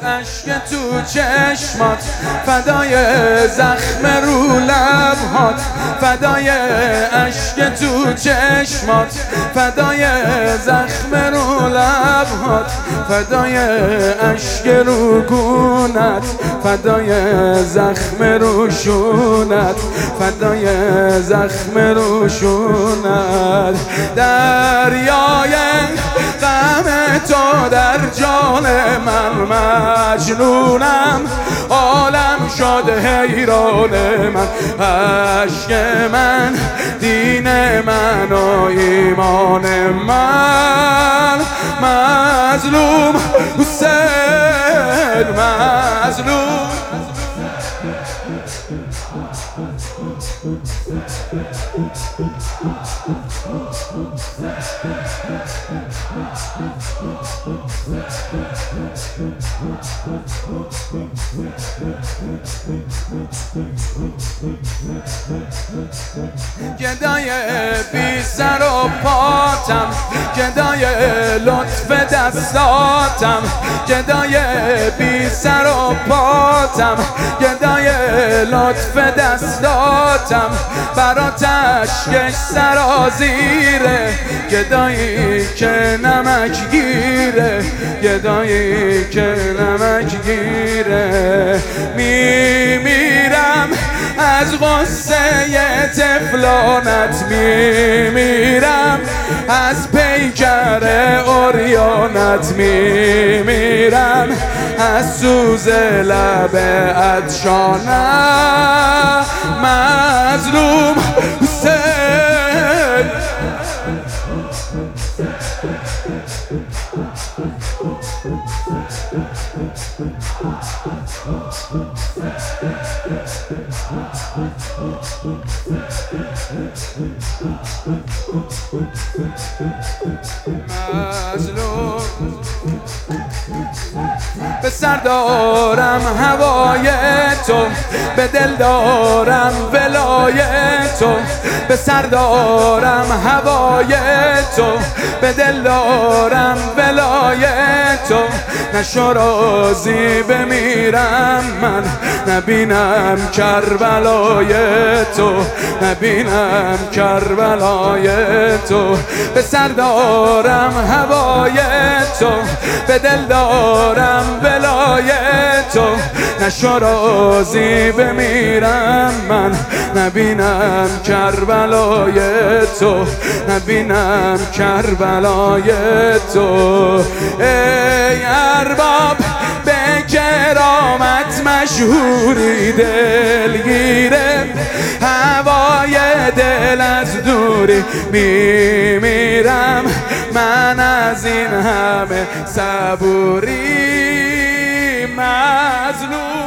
اشک تو چشمات، فدای زخم رو لبهات، فدای اشک تو چشمات، فدای زخم رو لبهات، فدای اشک رو گونت، فدای زخم رو شونت، فدای زخم رو شونت. دریای غم تو در جان من مجنونم، عالم شد حیران من. اشک من دین من و ایمان من، مظلوم حسین مظلوم. گدای بی سر و پاتم، گدای لطف دستاتم، گدای بی سر و پاتم، گدای لطف دستاتم، برات اشکش سرازیره، گدایی که نمک گیره، گدایی که نمک گیره. میمیرم از غصه تفلانت، میمیرم از پیکر عریانت، میمیرم از سوز لب عطشانت. مظلوم حسین مظلوم. به سر دارم هوای تو، به دل دارم ولای تو، به سر دارم هوای تو، به دل دارم ولای تو. نشو راضی بمیرم من، نبینم کربلای تو، نبینم کربلای تو. به سر دارم هوای تو، به دل دارم ولای تو. نشو راضی بمیرم من، نبینم کربلای تو، نبینم کربلای تو. ای ارباب به کرامت مشهوری، دلگیره هوای دل از دوری. میمیرم من از این همه صبوری. مظلوم